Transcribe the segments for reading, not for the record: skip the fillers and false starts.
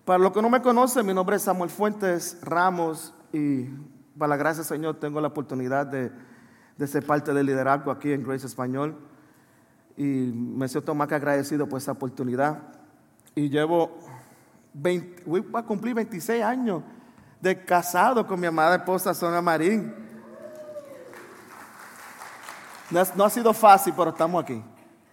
Para los que no me conocen, mi nombre es Samuel Fuentes Ramos y para la gracia del Señor tengo la oportunidad de ser parte del liderazgo aquí en Grace Español y me siento más que agradecido por esa oportunidad. Y voy a cumplir 26 años de casado con mi amada esposa Sonia Marín. No ha sido fácil, pero estamos aquí.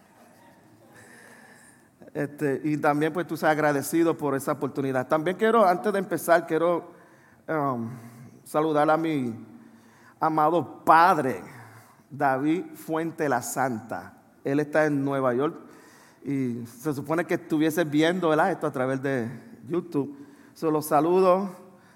Y también pues tú seas agradecido por esa oportunidad. También antes de empezar, quiero saludar a mi amado padre, David Fuente la Santa. Él está en Nueva York y se supone que estuviese viendo, ¿verdad?, esto a través de YouTube. Los saludo.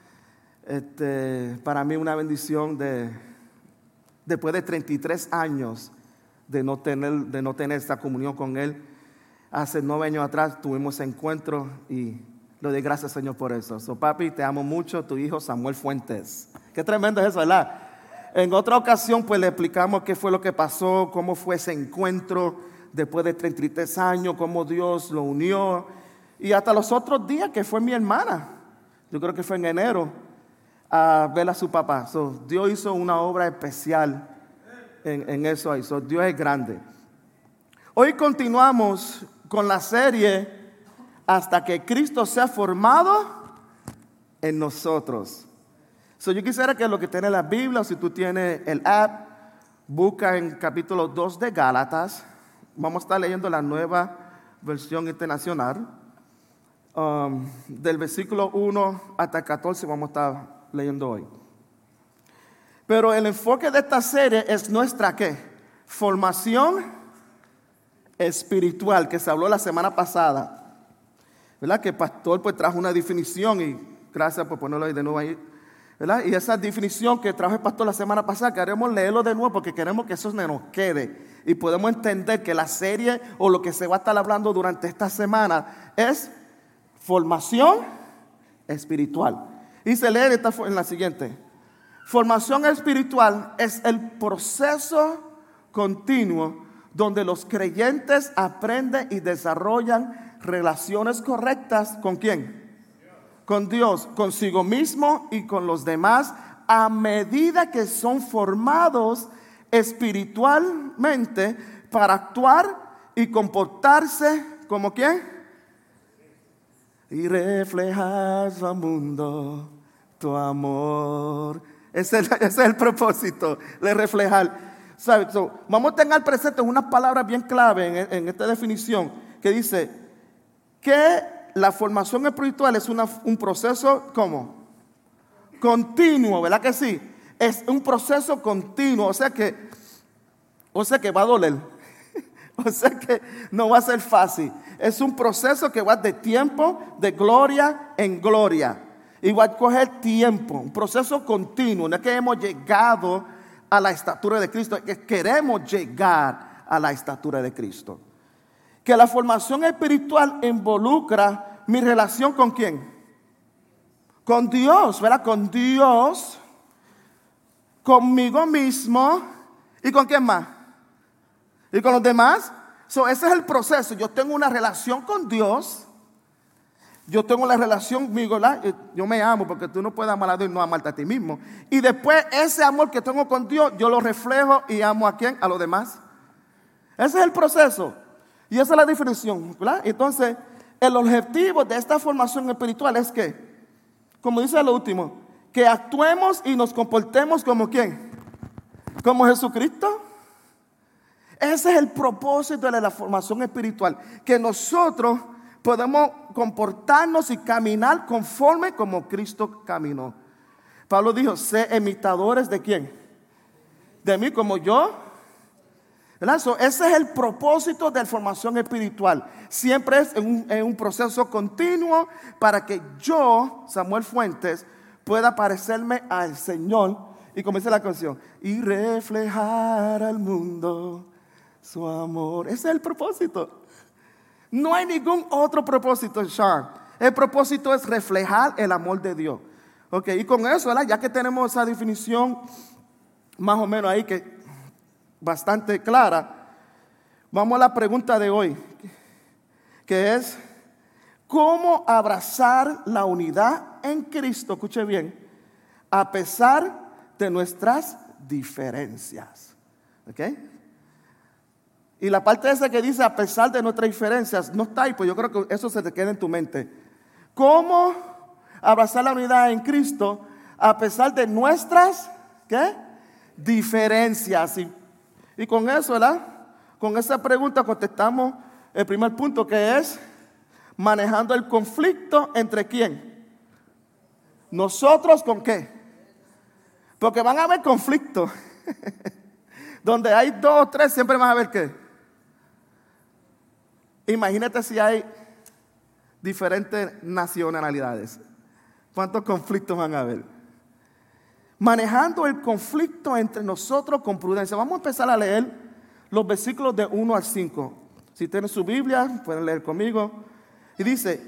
Para mí una bendición después de 33 años de no tener esta comunión con él. Hace 9 años atrás tuvimos ese encuentro y le doy gracias, Señor, por eso. Papi, te amo mucho, tu hijo Samuel Fuentes. Qué tremendo es eso, ¿verdad? En otra ocasión, pues le explicamos qué fue lo que pasó, cómo fue ese encuentro después de 33 años, cómo Dios lo unió. Y hasta los otros días que fue mi hermana, yo creo que fue en enero, a ver a su papá. Dios hizo una obra especial en eso ahí. Dios es grande. Hoy continuamos con la serie Hasta que Cristo sea formado en nosotros. Yo quisiera que lo que tiene la Biblia, o si tú tienes el app, busca en capítulo 2 de Gálatas. Vamos a estar leyendo la nueva versión internacional. Del versículo 1 hasta el 14 vamos a estar leyendo hoy. Pero el enfoque de esta serie es nuestra ¿qué? Formación espiritual, que se habló la semana pasada, ¿verdad? Que el pastor pues trajo una definición y gracias por ponerlo ahí de nuevo ahí, ¿verdad? Y esa definición que trajo el pastor la semana pasada queremos leerlo de nuevo porque queremos que eso nos quede y podemos entender que la serie o lo que se va a estar hablando durante esta semana es formación espiritual. Y se lee en la siguiente: formación espiritual es el proceso continuo donde los creyentes aprenden y desarrollan relaciones correctas ¿con quién? Con Dios, consigo mismo y con los demás, a medida que son formados espiritualmente para actuar y comportarse como ¿quién? Y reflejar al mundo tu amor. Ese es el propósito, de reflejar. ¿Sabes? Vamos a tener presente unas palabras bien clave en esta definición que dice que la formación espiritual es un proceso ¿cómo? Continuo, ¿verdad que sí? Es un proceso continuo, o sea que va a doler, o sea que no va a ser fácil. Es un proceso que va de tiempo, de gloria en gloria, y va a coger tiempo, un proceso continuo. No es que hemos llegado a la estatura de Cristo, que queremos llegar a la estatura de Cristo. Que la formación espiritual involucra mi relación ¿con quién? Con Dios, ¿verdad? Con Dios, conmigo mismo y ¿con quién más? Y con los demás. Ese es el proceso. Yo tengo una relación con Dios. Yo tengo la relación conmigo, ¿verdad? Yo me amo porque tú no puedes amar a Dios y no amarte a ti mismo. Y después ese amor que tengo con Dios, yo lo reflejo y amo ¿a quién? A los demás. Ese es el proceso. Y esa es la definición, ¿verdad? Entonces, el objetivo de esta formación espiritual es que, como dice lo último, que actuemos y nos comportemos como ¿quién? Como Jesucristo. Ese es el propósito de la formación espiritual. Que nosotros podemos comportarnos y caminar conforme como Cristo caminó. Pablo dijo, sé imitadores ¿de quién? De mí como yo. ¿Verdad? Ese es el propósito de la formación espiritual. Siempre es en un proceso continuo para que yo, Samuel Fuentes, pueda parecerme al Señor. Y como dice la canción, y reflejar al mundo su amor. Ese es el propósito. No hay ningún otro propósito, Sean. El propósito es reflejar el amor de Dios. Ok, y con eso, ¿verdad? Ya que tenemos esa definición más o menos ahí que bastante clara, vamos a la pregunta de hoy, que es cómo abrazar la unidad en Cristo, escuche bien, a pesar de nuestras diferencias. ¿Ok? Y la parte esa que dice a pesar de nuestras diferencias, no está ahí, pues yo creo que eso se te queda en tu mente. ¿Cómo abrazar la unidad en Cristo a pesar de nuestras, ¿qué? Diferencias? Y con eso, ¿verdad? Con esa pregunta contestamos el primer punto, que es manejando el conflicto entre ¿quién? Nosotros, ¿con qué? Porque van a haber conflictos. Donde hay 2 o 3 siempre van a haber ¿qué? Imagínate si hay diferentes nacionalidades. ¿Cuántos conflictos van a haber? Manejando el conflicto entre nosotros con prudencia. Vamos a empezar a leer los versículos de 1 al 5. Si tienen su Biblia, pueden leer conmigo. Y dice: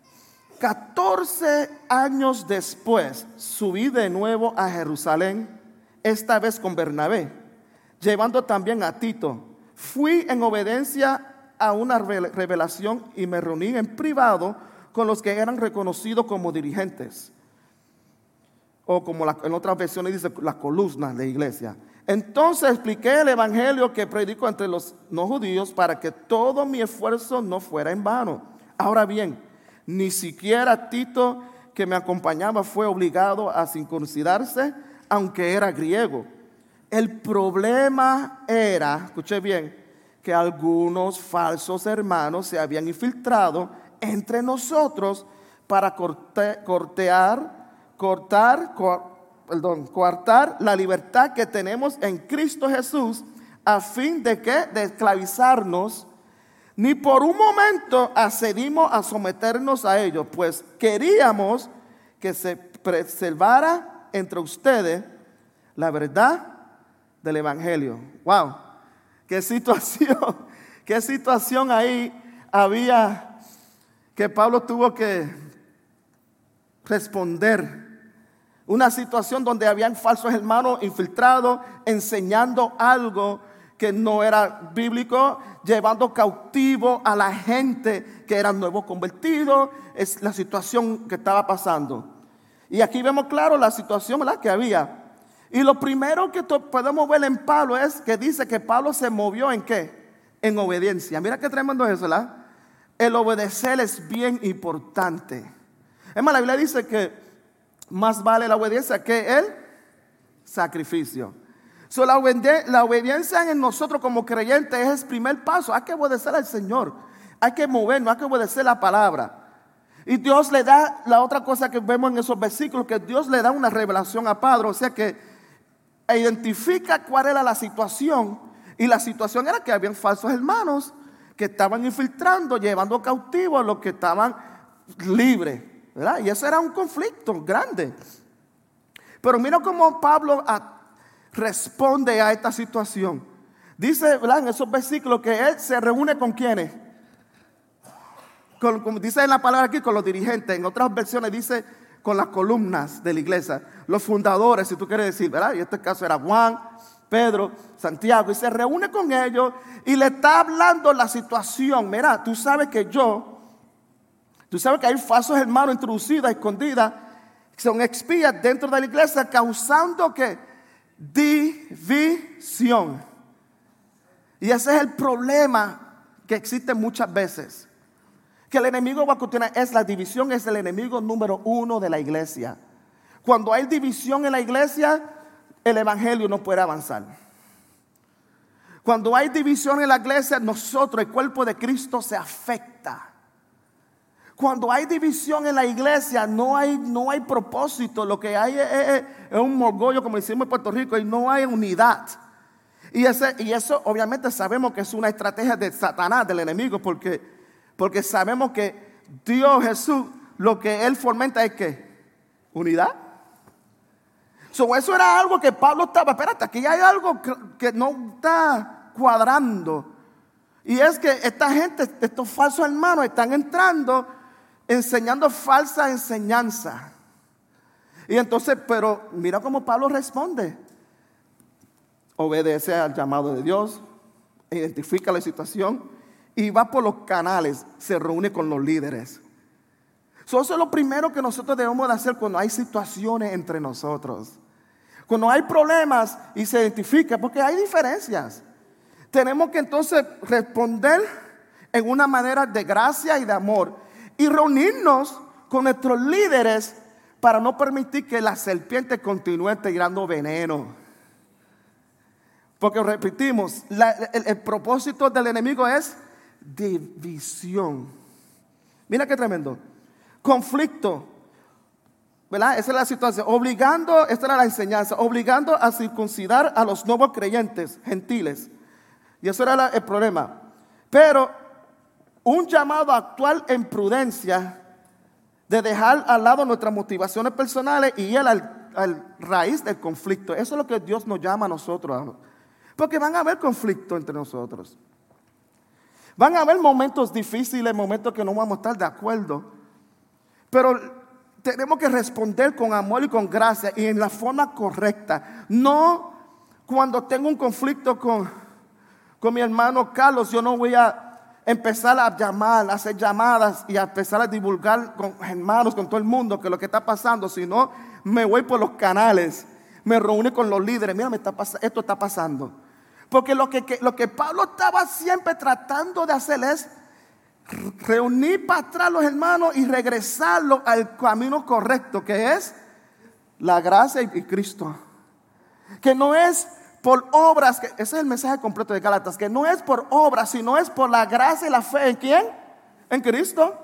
14 años después subí de nuevo a Jerusalén, esta vez con Bernabé, llevando también a Tito. Fui en obediencia a una revelación y me reuní en privado con los que eran reconocidos como dirigentes, o como en otras versiones dice las columnas de iglesia. Entonces expliqué el evangelio que predico entre los no judíos, para que todo mi esfuerzo no fuera en vano. Ahora bien, ni siquiera Tito, que me acompañaba, fue obligado a circuncidarse, aunque era griego. El problema era, escuche bien, que algunos falsos hermanos se habían infiltrado entre nosotros para coartar la libertad que tenemos en Cristo Jesús, a fin de que de esclavizarnos. Ni por un momento accedimos a someternos a ellos, pues queríamos que se preservara entre ustedes la verdad del evangelio. Wow, qué situación ahí había, que Pablo tuvo que responder. Una situación donde habían falsos hermanos infiltrados, enseñando algo que no era bíblico, llevando cautivo a la gente que eran nuevos convertidos. Es la situación que estaba pasando. Y aquí vemos claro la situación, ¿verdad?, que había. Y lo primero que podemos ver en Pablo es que dice que Pablo se movió ¿en qué? En obediencia. Mira qué tremendo es eso, ¿verdad? El obedecer es bien importante. Es más, la Biblia dice que más vale la obediencia que el sacrificio. So, la obediencia en nosotros como creyentes es el primer paso. Hay que obedecer al Señor, hay que movernos, hay que obedecer la palabra. Y Dios le da, la otra cosa que vemos en esos versículos, que Dios le da una revelación a Pablo. O sea que identifica cuál era la situación. Y la situación era que habían falsos hermanos que estaban infiltrando, llevando cautivos a los que estaban libres, ¿verdad? Y ese era un conflicto grande. Pero mira cómo Pablo responde a esta situación. Dice, ¿verdad?, en esos versículos, que él se reúne con ¿quiénes? Como dice en la palabra aquí, con los dirigentes. En otras versiones dice con las columnas de la iglesia, los fundadores, si tú quieres decir, ¿verdad? Y en este caso era Juan, Pedro, Santiago, y se reúne con ellos y le está hablando la situación. Mira, tú sabes que hay falsos hermanos introducidos, escondidas, son espías dentro de la iglesia, causando que división. Y ese es el problema que existe muchas veces, que el enemigo va a continuar. La división es el enemigo número 1 de la iglesia. Cuando hay división en la iglesia, el evangelio no puede avanzar. Cuando hay división en la iglesia, nosotros, el cuerpo de Cristo, se afecta. Cuando hay división en la iglesia, no hay propósito. Lo que hay es un mogollo, como decimos en Puerto Rico, y no hay unidad. Y eso obviamente sabemos que es una estrategia de Satanás, del enemigo, porque sabemos que Dios Jesús, lo que Él fomenta es ¿qué? Unidad. Eso era algo que Pablo estaba, espérate, aquí hay algo que no está cuadrando. Y es que esta gente, estos falsos hermanos, están entrando enseñando falsa enseñanza. Y entonces, pero mira cómo Pablo responde. Obedece al llamado de Dios, identifica la situación y va por los canales, se reúne con los líderes. Eso es lo primero que nosotros debemos de hacer cuando hay situaciones entre nosotros. Cuando hay problemas y se identifica, porque hay diferencias. Tenemos que entonces responder en una manera de gracia y de amor. Y reunirnos con nuestros líderes para no permitir que la serpiente continúe tirando veneno. Porque repetimos, el propósito del enemigo es división. Mira qué tremendo. Conflicto, ¿verdad? Esa es la situación. Esta era la enseñanza, obligando a circuncidar a los nuevos creyentes gentiles. Y eso era el problema. Pero un llamado a actuar en prudencia, de dejar al lado nuestras motivaciones personales y ir al raíz del conflicto. Eso es lo que Dios nos llama a nosotros. Porque van a haber conflictos entre nosotros. Van a haber momentos difíciles, momentos que no vamos a estar de acuerdo. Pero tenemos que responder con amor y con gracia y en la forma correcta. No cuando tengo un conflicto con mi hermano Carlos, yo no voy a empezar a llamar, a hacer llamadas y a empezar a divulgar con hermanos, con todo el mundo, que lo que está pasando, sino me voy por los canales, me reúno con los líderes. Mira, esto está pasando. Porque lo que Pablo estaba siempre tratando de hacer es reunir para atrás a los hermanos y regresarlos al camino correcto, que es la gracia y Cristo. Que no es por obras, ese es el mensaje completo de Gálatas, que no es por obras, sino es por la gracia y la fe. ¿En quién? En Cristo.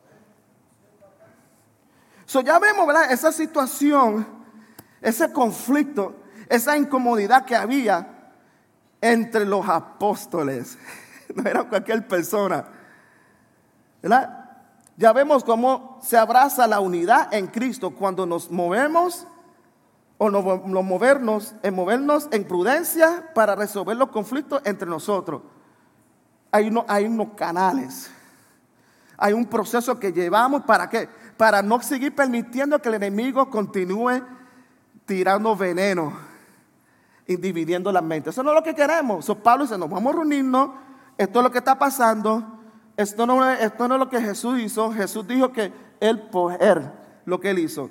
Ya vemos, ¿verdad? Esa situación, ese conflicto, esa incomodidad que había entre los apóstoles. No era cualquier persona, ¿verdad? Ya vemos cómo se abraza la unidad en Cristo cuando nos movemos o movernos en prudencia para resolver los conflictos entre nosotros. Hay unos canales, hay un proceso que llevamos. ¿Para qué? Para no seguir permitiendo que el enemigo continúe tirando veneno y dividiendo la mente. Eso no es lo que queremos. Pablo dice, nos vamos a reunirnos, esto es lo que está pasando, esto no es lo que Jesús hizo. Jesús dijo que lo que él hizo.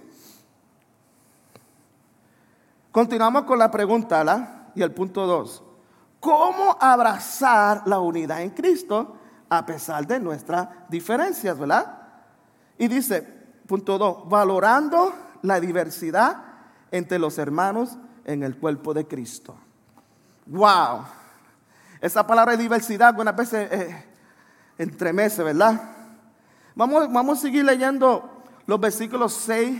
Continuamos con la pregunta, ¿verdad? Y el punto 2. ¿Cómo abrazar la unidad en Cristo a pesar de nuestras diferencias, ¿verdad? Y dice, punto 2, valorando la diversidad entre los hermanos en el cuerpo de Cristo. ¡Wow! Esa palabra de diversidad algunas veces entremece, ¿verdad? Vamos a seguir leyendo los versículos 6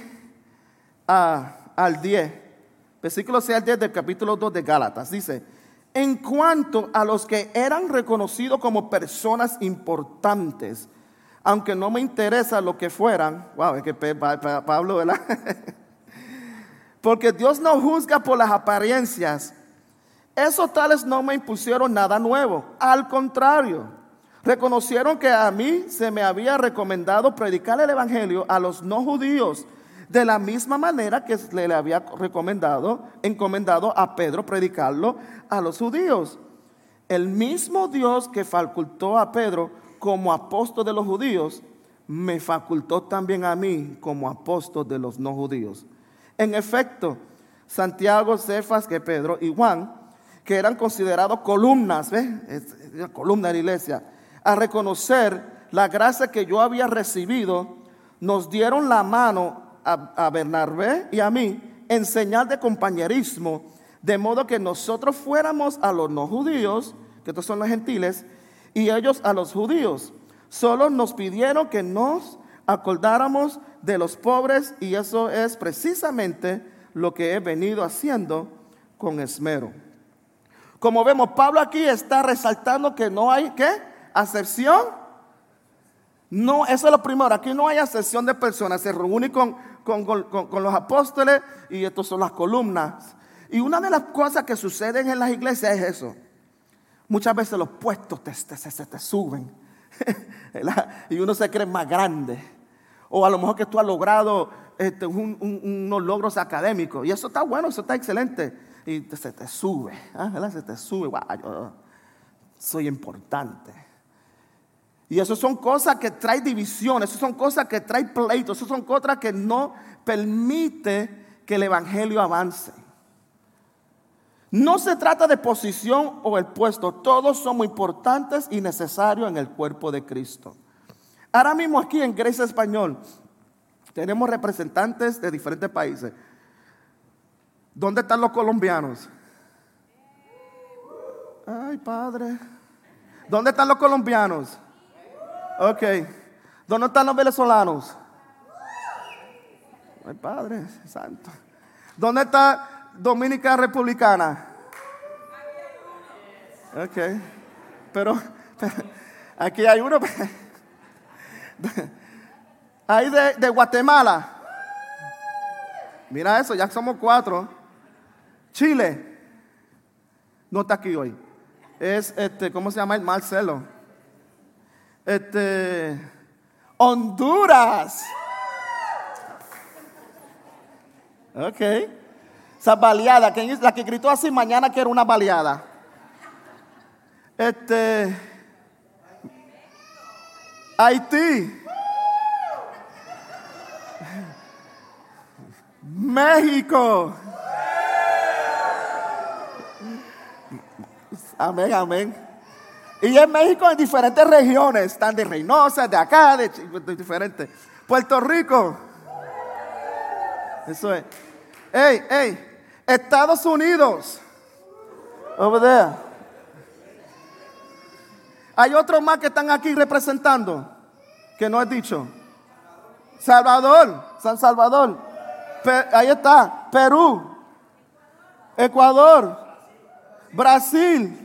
al 10. Versículo 6 al 10 del capítulo 2 de Gálatas. Dice, en cuanto a los que eran reconocidos como personas importantes, aunque no me interesa lo que fueran. Wow, es que Pablo, ¿verdad? Porque Dios no juzga por las apariencias. Esos tales no me impusieron nada nuevo. Al contrario, reconocieron que a mí se me había recomendado predicar el evangelio a los no judíos, de la misma manera que le había encomendado a Pedro predicarlo a los judíos. El mismo Dios que facultó a Pedro como apóstol de los judíos, me facultó también a mí como apóstol de los no judíos. En efecto, Santiago, Cefas, que Pedro y Juan, que eran considerados columnas, ¿ves? Columna de la iglesia, a reconocer la gracia que yo había recibido, nos dieron la mano a Bernabé y a mí en señal de compañerismo, de modo que nosotros fuéramos a los no judíos, que estos son los gentiles, y ellos a los judíos. Solo nos pidieron que nos acordáramos de los pobres, y eso es precisamente lo que he venido haciendo con esmero. Como vemos, Pablo aquí está resaltando que no hay, ¿qué? Acepción. No, eso es lo primero. Aquí no hay acepción de personas. Se reúne con los apóstoles y estos son las columnas. Y una de las cosas que suceden en las iglesias es eso. Muchas veces los puestos se te suben y uno se cree más grande. O a lo mejor que tú has logrado unos logros académicos. Y eso está bueno, eso está excelente. Y se te sube, ¿verdad? Se te sube. Wow, yo soy importante. Y eso son cosas que traen división, eso son cosas que traen pleitos, eso son cosas que no permite que el evangelio avance. No se trata de posición o el puesto, todos somos importantes y necesarios en el cuerpo de Cristo. Ahora mismo aquí en Grace Español tenemos representantes de diferentes países. ¿Dónde están los colombianos? Ay, Padre. ¿Dónde están los colombianos? Ok. ¿Dónde están los venezolanos? Ay, Padre Santo. ¿Dónde está Dominicana Republicana? Ok. Pero aquí hay uno. Ahí de Guatemala. Mira eso, ya somos 4. Chile. No está aquí hoy. Es ¿cómo se llama? El Marcelo. Honduras. Ok. Esa baleada, la que gritó así mañana quiero una baleada. Haití. México. Amén, amén. Y en México en diferentes regiones. Están de Reynosa, de acá, de diferentes. Puerto Rico. Eso es. Hey, Estados Unidos. Over there. Hay otros más que están aquí representando, que no he dicho. San Salvador. Ahí está. Perú. Ecuador. Brasil.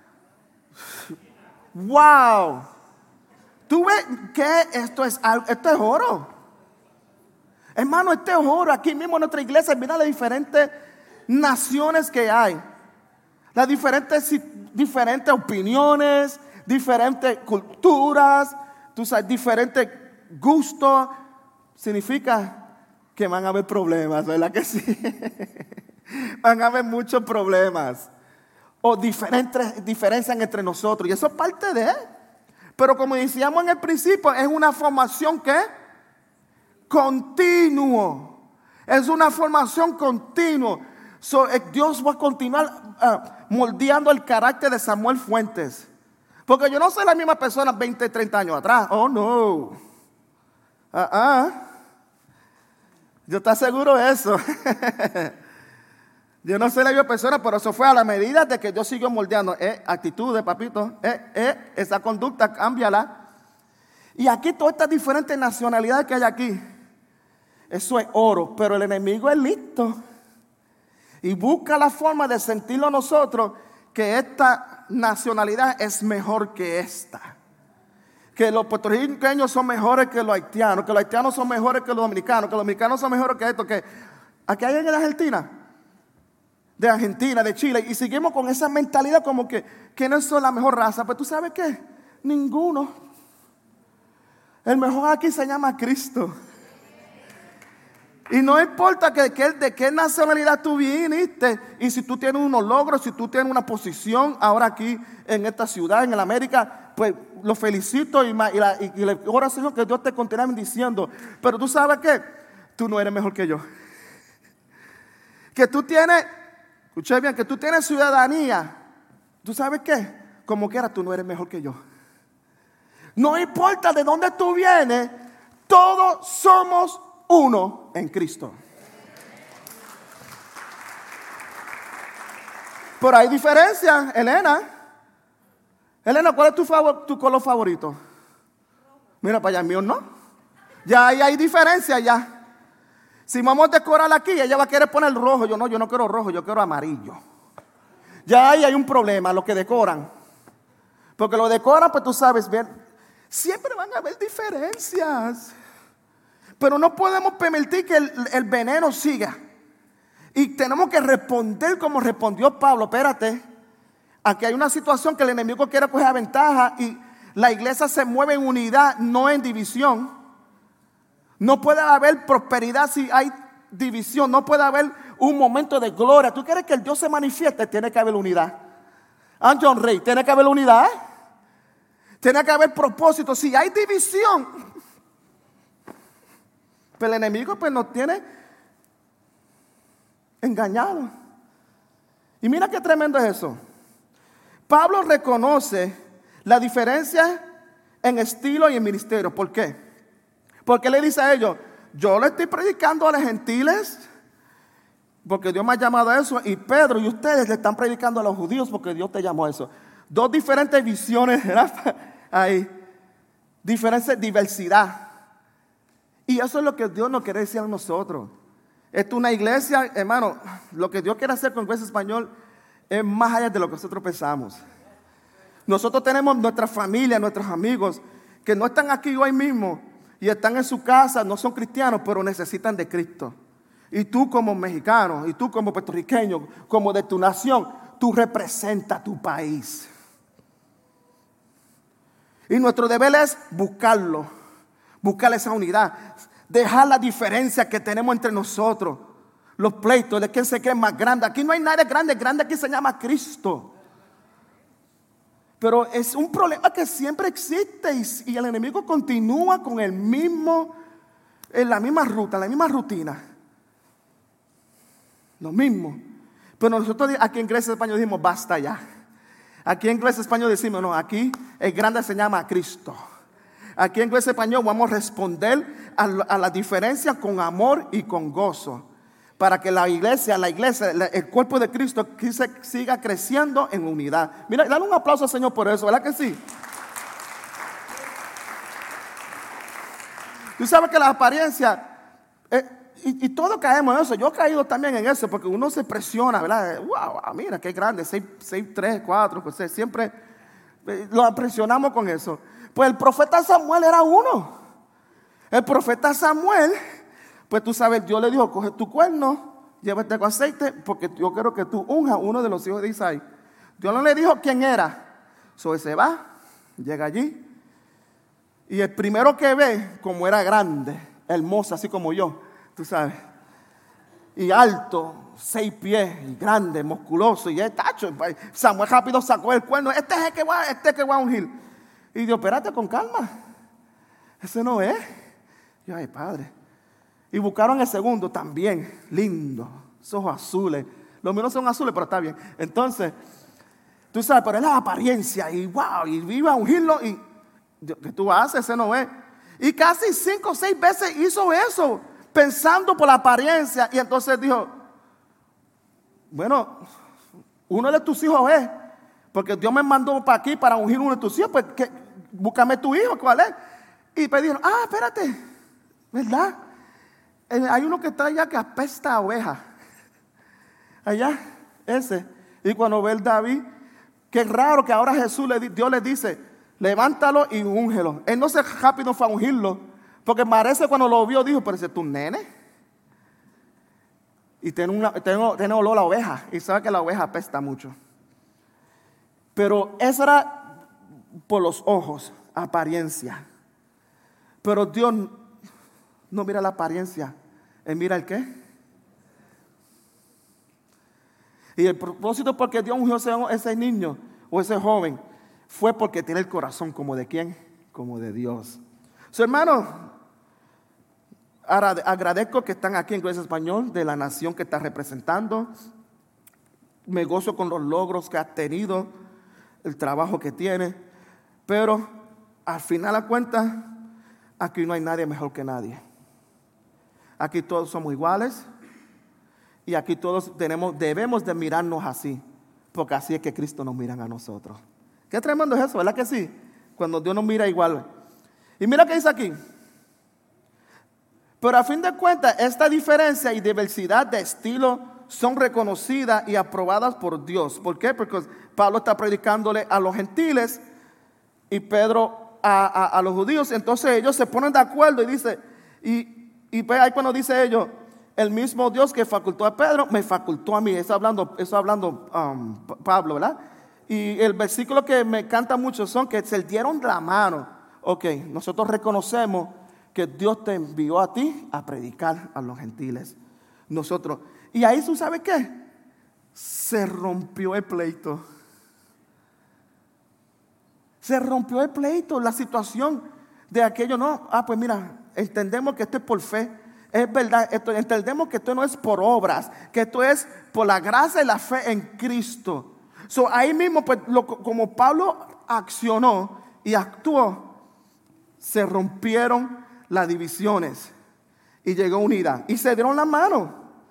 Wow. ¿Tú ves que esto es oro? Hermano, este es oro. Aquí mismo en nuestra iglesia, mira las diferentes naciones que hay. Las diferentes opiniones, diferentes culturas, tú sabes, diferentes gustos. Significa que van a haber problemas, ¿verdad que sí? Van a haber muchos problemas. O diferencias entre nosotros. Y eso es parte de él. Pero como decíamos en el principio, es una formación que continuo. Es una formación continua. Dios va a continuar moldeando el carácter de Samuel Fuentes. Porque yo no soy la misma persona 20, 30 años atrás. Oh, no. Yo estoy seguro de eso. Yo no soy la misma persona, pero eso fue a la medida de que Dios siguió moldeando. Actitudes, papito. Esa conducta, cámbiala. Y aquí todas estas diferentes nacionalidades que hay aquí. Eso es oro, pero el enemigo es listo. Y busca la forma de sentirlo nosotros que esta nacionalidad es mejor que esta. Que los puertorriqueños son mejores que los haitianos, que los haitianos son mejores que los dominicanos son mejores que esto, que aquí hay en Argentina, de Chile, y seguimos con esa mentalidad como que ¿quiénes son la mejor raza? Pues tú sabes qué, ninguno. El mejor aquí se llama Cristo. Y no importa de qué nacionalidad tú viniste, y si tú tienes unos logros, si tú tienes una posición ahora aquí en esta ciudad, en América, pues lo felicito y le oro al Señor que Dios te continúe bendiciendo. Pero tú sabes que tú no eres mejor que yo. Que tú tienes, escuché bien, que tú tienes ciudadanía. ¿Tú sabes qué? Como quiera, tú no eres mejor que yo. No importa de dónde tú vienes, todos somos uno en Cristo. Pero hay diferencias, Elena, ¿cuál es tu color favorito? Mira para allá, el mío no. Ya ahí hay diferencia ya. Si vamos a decorar aquí, ella va a querer poner rojo. Yo no quiero rojo, yo quiero amarillo. Ya ahí hay un problema, lo que decoran. Porque lo decoran, pues tú sabes bien. Siempre van a haber diferencias. Pero no podemos permitir que el veneno siga. Y tenemos que responder como respondió Pablo. Espérate, aquí hay una situación que el enemigo quiere coger ventaja y la iglesia se mueve en unidad, no en división. No puede haber prosperidad si hay división. No puede haber un momento de gloria. ¿Tú quieres que el Dios se manifieste? Tiene que haber unidad. John Rey, tiene que haber unidad. Tiene que haber propósito. Si hay división, pues el enemigo pues nos tiene engañados. Y mira qué tremendo es eso. Pablo reconoce la diferencia en estilo y en ministerio. ¿Por qué? Porque le dice a ellos: yo le estoy predicando a los gentiles porque Dios me ha llamado a eso, y Pedro y ustedes le están predicando a los judíos porque Dios te llamó a eso. Dos diferentes visiones, ¿verdad? Hay diversidad. Y eso es lo que Dios nos quiere decir a nosotros. Esto es una iglesia, hermano. Lo que Dios quiere hacer con Iglesia Español es más allá de lo que nosotros pensamos. Nosotros tenemos nuestra familia, nuestros amigos que no están aquí hoy mismo y están en su casa, no son cristianos, pero necesitan de Cristo. Y tú como mexicano, y tú como puertorriqueño, como de tu nación, tú representas tu país. Y nuestro deber es buscarlo, buscar esa unidad, dejar la diferencia que tenemos entre nosotros, los pleitos de quién se cree más grande. Aquí no hay nadie grande, grande aquí se llama Cristo. Pero es un problema que siempre existe, y el enemigo continúa con en la misma ruta, la misma rutina. Lo mismo. Pero nosotros aquí en Iglesia Español decimos: basta ya. Aquí en Iglesia Español decimos: no, aquí el grande se llama Cristo. Aquí en Iglesia Español vamos a responder a la diferencia con amor y con gozo, para que la iglesia, el cuerpo de Cristo siga creciendo en unidad. Mira, dale un aplauso al Señor por eso, ¿verdad que sí? Tú sabes que la apariencia, y todos caemos en eso. Yo he caído también en eso, porque uno se presiona, ¿verdad? Wow, mira qué grande, 6, 3, 4, pues siempre lo presionamos con eso. Pues el profeta Samuel era uno. El profeta Samuel, pues tú sabes, Dios le dijo: coge tu cuerno, llévate con aceite, porque yo quiero que tú unjas uno de los hijos de Isaí. Dios no le dijo quién era. Él se va, llega allí, y el primero que ve, como era grande, hermoso, así como yo, tú sabes, y alto, 6 pies, y grande, musculoso, y es tacho. Samuel rápido sacó el cuerno: este es el que va a ungir. Y Dios: espérate, con calma, ese no es. Y ay, padre. Y buscaron el segundo también, lindo, ojos azules. Los míos son azules, pero está bien. Entonces, tú sabes, pero es la apariencia, y wow, y iba a ungirlo, y ¿qué tú haces? Ese no es. Y casi 5 o 6 veces hizo eso, pensando por la apariencia. Y entonces dijo: bueno, uno de tus hijos es, porque Dios me mandó para aquí para ungir uno de tus hijos, pues búscame tu hijo, ¿cuál es? Y pidieron: espérate, ¿verdad? Hay uno que está allá que apesta a oveja. Allá, ese. Y cuando ve el David, qué raro que ahora Dios le dice: levántalo y úngelo. Él no se rápido fue a ungirlo, porque parece cuando lo vio dijo: pero ese es tu nene. Y tiene olor a oveja, y sabe que la oveja apesta mucho. Pero eso era por los ojos, apariencia. Pero Dios no mira la apariencia, Él mira el qué. Y el propósito por que Dios ungió ese niño o ese joven fue porque tiene el corazón como de quién, como de Dios. Su hermano, agradezco que están aquí en Iglesia Español, de la nación que está representando. Me gozo con los logros que has tenido, el trabajo que tiene, pero al final a cuenta, aquí no hay nadie mejor que nadie. Aquí todos somos iguales, y aquí todos debemos de mirarnos así, porque así es que Cristo nos mira a nosotros. Qué tremendo es eso, ¿verdad que sí? Cuando Dios nos mira igual. Y mira qué dice aquí: pero a fin de cuentas, esta diferencia y diversidad de estilo son reconocidas y aprobadas por Dios. ¿Por qué? Porque Pablo está predicándole a los gentiles y Pedro a los judíos. Entonces ellos se ponen de acuerdo y dice, y pues ahí cuando dice ellos: el mismo Dios que facultó a Pedro, me facultó a mí. Eso hablando Pablo, ¿verdad? Y el versículo que me encanta mucho son que se dieron la mano. Ok, nosotros reconocemos que Dios te envió a ti a predicar a los gentiles. Nosotros. Y ahí tú sabes qué, se rompió el pleito. Se rompió el pleito, la situación de aquello. No, pues mira, entendemos que esto es por fe. Es verdad, entendemos que esto no es por obras, que esto es por la gracia y la fe en Cristo. Ahí mismo, pues, como Pablo accionó y actuó, se rompieron las divisiones y llegó unidad y se dieron la mano.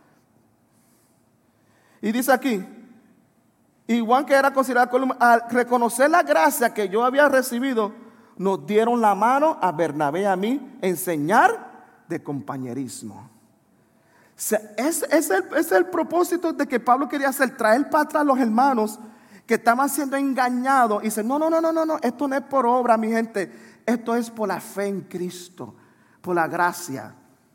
Y dice aquí, y Juan, que era considerado columna, al reconocer la gracia que yo había recibido, nos dieron la mano a Bernabé y a mí, enseñar de compañerismo. Es el propósito de que Pablo quería hacer, traer para atrás a los hermanos que estaban siendo engañados. Y dice, no, esto no es por obra, mi gente, esto es por la fe en Cristo, por la gracia.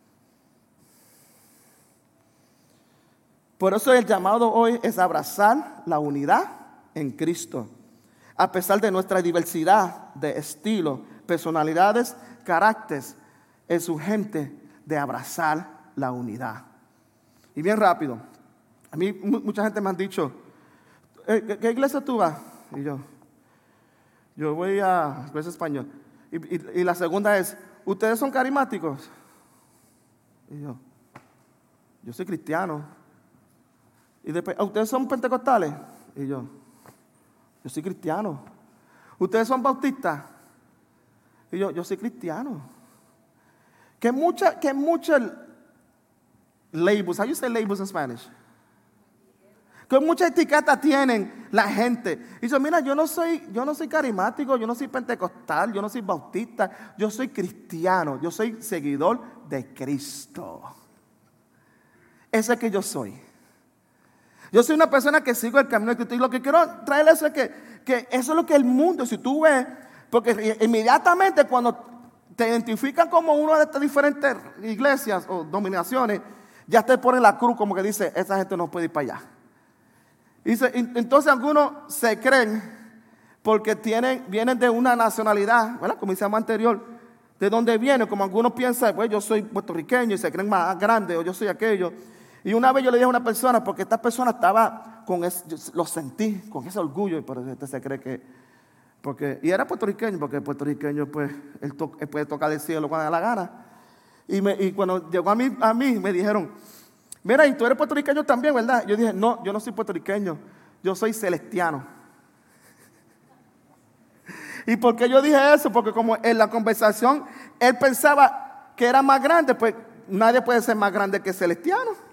Por eso el llamado hoy es abrazar la unidad en Cristo. A pesar de nuestra diversidad de estilo, personalidades, caracteres, es urgente de abrazar la unidad. Y bien rápido, a mí mucha gente me han dicho, ¿qué iglesia tú vas? Y yo voy a iglesia español. Y la segunda es, ¿ustedes son carismáticos? Y yo soy cristiano. Y después, ¿ustedes son pentecostales? Y yo soy cristiano. ¿Ustedes son bautistas? Y yo soy cristiano. Que muchas labels, how you say labels in Spanish? Que muchas etiquetas tienen la gente. Y dice, mira, yo no soy carismático, yo no soy pentecostal, yo no soy bautista, yo soy cristiano, yo soy seguidor de Cristo. Ese es que yo soy. Yo soy una persona que sigo el camino de Cristo. Y lo que quiero traerles es que eso es lo que el mundo, si tú ves, porque inmediatamente cuando te identifican como una de estas diferentes iglesias o dominaciones, ya te ponen la cruz como que dice, esa gente no puede ir para allá. Entonces algunos se creen porque vienen de una nacionalidad, ¿verdad? Como decíamos anterior, de donde vienen, como algunos piensan, pues yo soy puertorriqueño y se creen más grande o yo soy aquello. Y una vez yo le dije a una persona, porque esta persona estaba con eso, lo sentí, con ese orgullo, y por eso este se cree que, y era puertorriqueño, porque el puertorriqueño pues, él puede tocar el cielo cuando le da la gana. Y cuando llegó a mí me dijeron, mira, y tú eres puertorriqueño también, ¿verdad? Yo dije, no, yo no soy puertorriqueño, yo soy celestiano. ¿Y por qué yo dije eso? Porque como en la conversación él pensaba que era más grande, pues nadie puede ser más grande que celestiano.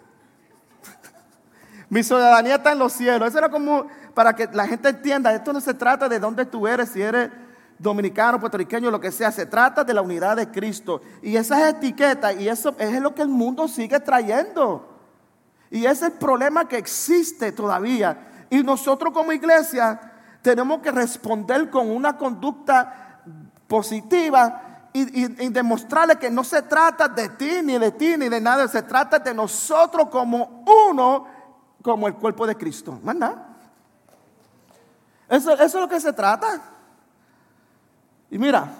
Mi ciudadanía está en los cielos. Eso era como para que la gente entienda, esto no se trata de dónde tú eres, si eres dominicano, puertorriqueño, lo que sea. Se trata de la unidad de Cristo. Y esas etiquetas, y eso es lo que el mundo sigue trayendo. Y ese es el problema que existe todavía. Y nosotros como iglesia tenemos que responder con una conducta positiva y demostrarle que no se trata de ti, ni de nada. Se trata de nosotros como uno, como el cuerpo de Cristo. Más nada. Eso es lo que se trata. Y mira,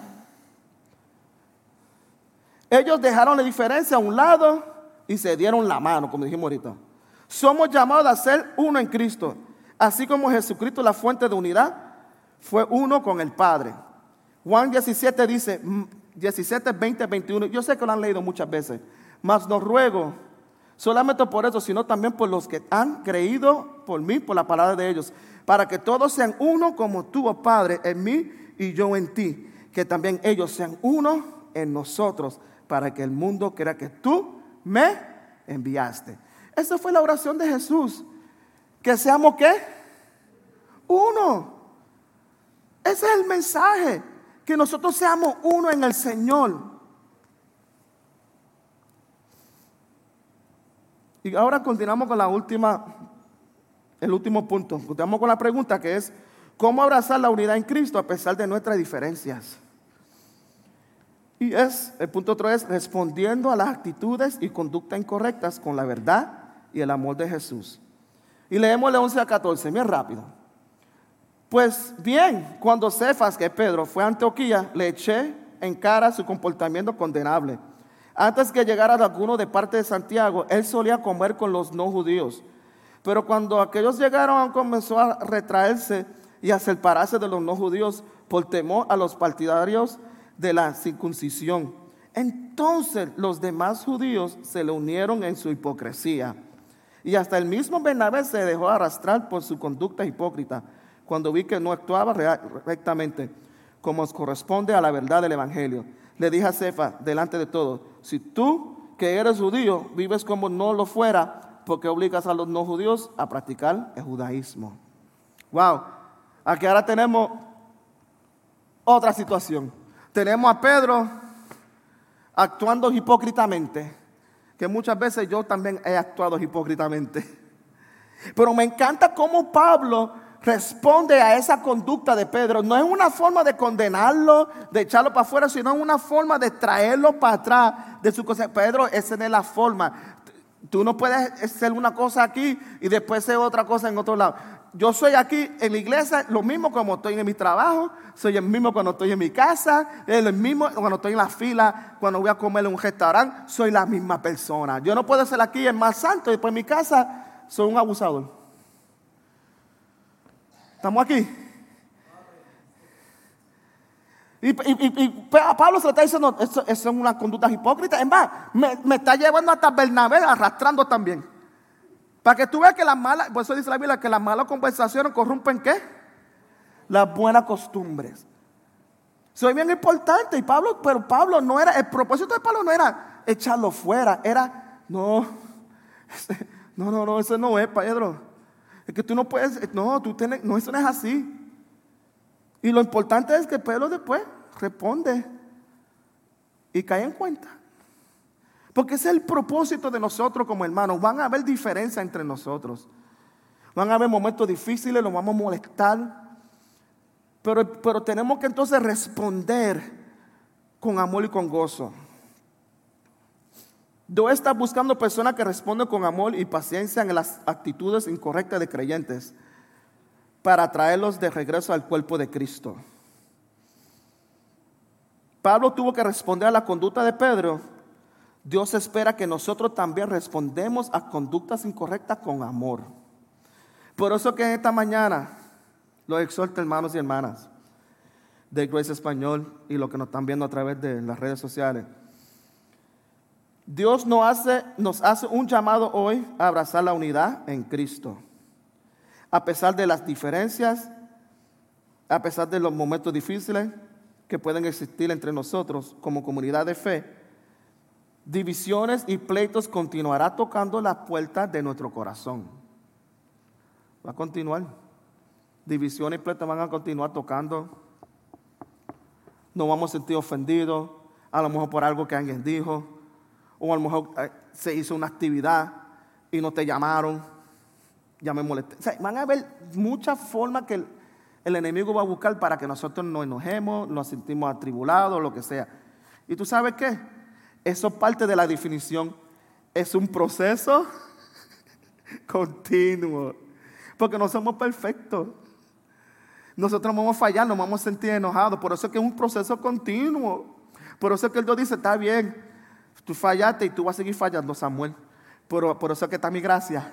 ellos dejaron la diferencia a un lado y se dieron la mano, como dijimos ahorita. Somos llamados a ser uno en Cristo, así como Jesucristo, la fuente de unidad, fue uno con el Padre. Juan 17 dice, 17, 20, 21, yo sé que lo han leído muchas veces, mas no ruego solamente por eso, sino también por los que han creído por mí, por la palabra de ellos, para que todos sean uno como tú, oh Padre, en mí y yo en ti, que también ellos sean uno en nosotros, para que el mundo crea que tú me enviaste. Esa fue la oración de Jesús, que seamos ¿qué? Uno. Ese es el mensaje, que nosotros seamos uno en el Señor. Y ahora continuamos con el último punto. Continuamos con la pregunta que es, ¿cómo abrazar la unidad en Cristo a pesar de nuestras diferencias? Y el punto 3 es respondiendo a las actitudes y conductas incorrectas con la verdad y el amor de Jesús. Y leemos el 11 a 14, bien rápido. Pues bien, cuando Cefas, que es Pedro, fue a Antioquía, le eché en cara su comportamiento condenable. Antes que llegara alguno de parte de Santiago, él solía comer con los no judíos. Pero cuando aquellos llegaron, comenzó a retraerse y a separarse de los no judíos, por temor a los partidarios de la circuncisión. Entonces los demás judíos se le unieron en su hipocresía. Y hasta el mismo Bernabé se dejó arrastrar por su conducta hipócrita, cuando vi que no actuaba rectamente, como corresponde a la verdad del Evangelio. Le dije a Cefas, delante de todos: si tú, que eres judío, vives como no lo fuera, ¿por qué obligas a los no judíos a practicar el judaísmo? Wow, aquí ahora tenemos otra situación. Tenemos a Pedro actuando hipócritamente, que muchas veces yo también he actuado hipócritamente. Pero me encanta cómo Pablo responde a esa conducta de Pedro. No es una forma de condenarlo, de echarlo para afuera, sino una forma de traerlo para atrás de su cosa. Pedro, esa no es la forma. Tú no puedes ser una cosa aquí y después ser otra cosa en otro lado. Yo soy aquí en la iglesia lo mismo como estoy en mi trabajo, soy el mismo cuando estoy en mi casa, es el mismo cuando estoy en la fila, cuando voy a comer en un restaurante, soy la misma persona. Yo no puedo ser aquí el más santo y después en mi casa soy un abusador. ¿Estamos aquí? Y a Pablo se le está diciendo, eso es una conducta hipócrita. Es más, me está llevando hasta Bernabé arrastrando también. Para que tú veas que las malas, por eso dice la Biblia, que las malas conversaciones corrompen ¿qué? Las buenas costumbres. Eso es bien importante. Pero Pablo no era, el propósito de Pablo no era echarlo fuera. Era, no, eso no es, Pedro. Es que tú no puedes, no, eso no es así. Y lo importante es que Pedro después responde y cae en cuenta. Porque ese es el propósito de nosotros como hermanos. Van a haber diferencias entre nosotros. Van a haber momentos difíciles, nos vamos a molestar. Pero tenemos que entonces responder con amor y con gozo. Dios está buscando personas que responden con amor y paciencia en las actitudes incorrectas de creyentes, para traerlos de regreso al cuerpo de Cristo. Pablo tuvo que responder a la conducta de Pedro. Dios espera que nosotros también respondemos a conductas incorrectas con amor. Por eso que esta mañana los exhorto, hermanos y hermanas de Grace Español y los que nos están viendo a través de las redes sociales. Dios nos hace un llamado hoy a abrazar la unidad en Cristo. A pesar de las diferencias, a pesar de los momentos difíciles que pueden existir entre nosotros como comunidad de fe, divisiones y pleitos continuará tocando las puertas de nuestro corazón. Va a continuar. Divisiones y pleitos van a continuar tocando. Nos vamos a sentir ofendidos, a lo mejor por algo que alguien dijo, o a lo mejor se hizo una actividad y no te llamaron. Ya me molesté. O sea, van a haber muchas formas que el enemigo va a buscar para que nosotros nos enojemos, nos sentimos atribulados, lo que sea. ¿Y tú sabes qué? Eso es parte de la definición. Es un proceso continuo. Porque no somos perfectos. Nosotros vamos a fallar, nos vamos a sentir enojados. Por eso es que es un proceso continuo. Por eso es que Dios dice, está bien, tú fallaste y tú vas a seguir fallando, Samuel. Pero por eso es que está mi gracia.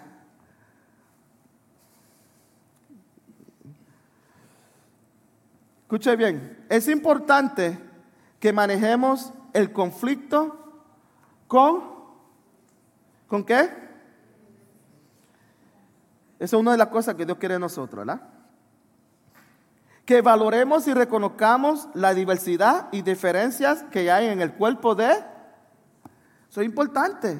Escuche bien, es importante que manejemos el conflicto ¿con qué? Esa es una de las cosas que Dios quiere de nosotros, ¿verdad? Que valoremos y reconozcamos la diversidad y diferencias que hay en el cuerpo de... Eso es importante.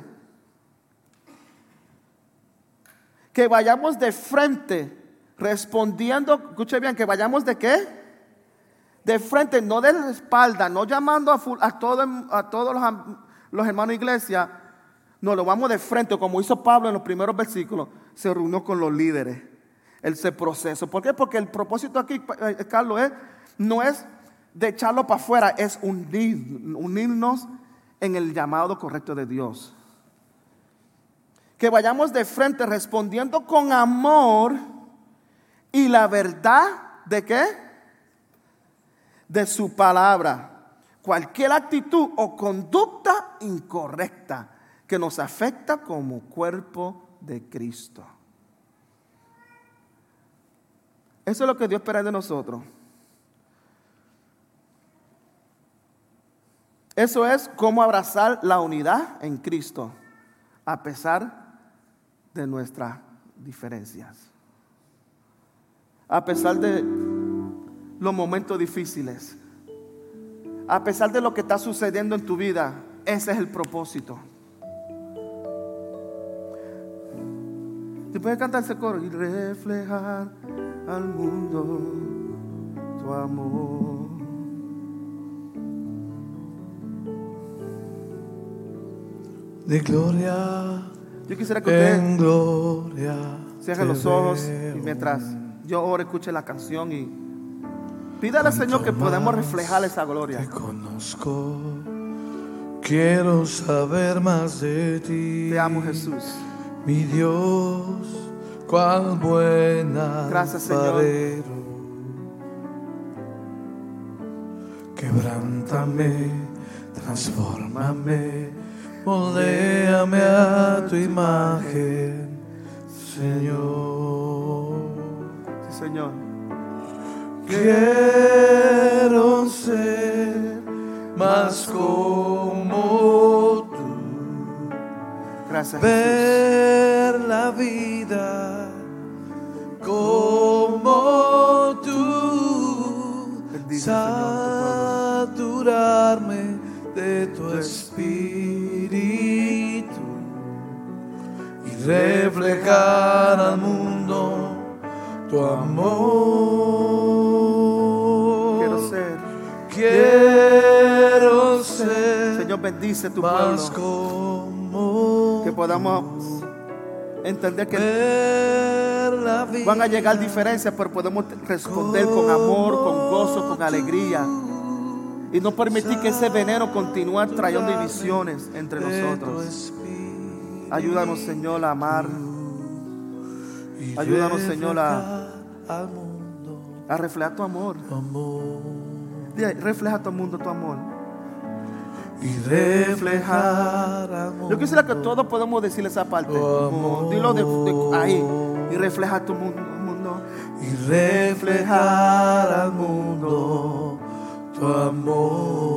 Que vayamos de frente, respondiendo, escuche bien, que vayamos de ¿qué? De frente, no de la espalda, no llamando a todos los hermanos de iglesia. No, lo vamos de frente, como hizo Pablo en los primeros versículos. Se reunió con los líderes. Ese proceso. ¿Por qué? Porque el propósito aquí, Carlos, no es de echarlo para afuera, es unirnos en el llamado correcto de Dios. Que vayamos de frente respondiendo con amor y la verdad ¿de qué? De su palabra. Cualquier actitud o conducta incorrecta que nos afecta como cuerpo de Cristo. Eso es lo que Dios espera de nosotros. Eso es cómo abrazar la unidad en Cristo, a pesar de nuestras diferencias, a pesar de los momentos difíciles, a pesar de lo que está sucediendo en tu vida. Ese es el propósito. ¿Te puedes cantar ese coro? Y reflejar al mundo tu amor. De gloria Yo quisiera que ustedes en gloria cierren los ojos y mientras yo oro, escuche la canción y pídale al Señor que podamos reflejar esa gloria. te conozco, quiero saber más de ti. Te amo, Jesús. Mi Dios, cuál buena. Gracias, Señor. Quebrántame, transfórmame, moldéame a tu imagen, Señor. Sí, Señor. Quiero ser más como tú. Gracias, Jesús. Ver la vida como tú. Bendice, Señor, Saturarme de tu espíritu y reflejar al mundo tu amor. Quiero ser. Señor, bendice tu más pueblo. como Que podamos entender que ver la vida van a llegar diferencias, pero podemos responder con amor, con gozo, con alegría. Y no permitir que ese veneno continúe trayendo divisiones entre nosotros. Ayúdanos, Señor, a amar. Ayúdanos, Señor, a reflejar tu amor. Refleja a todo el mundo tu amor. Y reflejar amor. Yo quisiera que todos podamos decirle esa parte. Dilo de ahí. Y refleja a tu mundo. Y reflejar al mundo tu amor.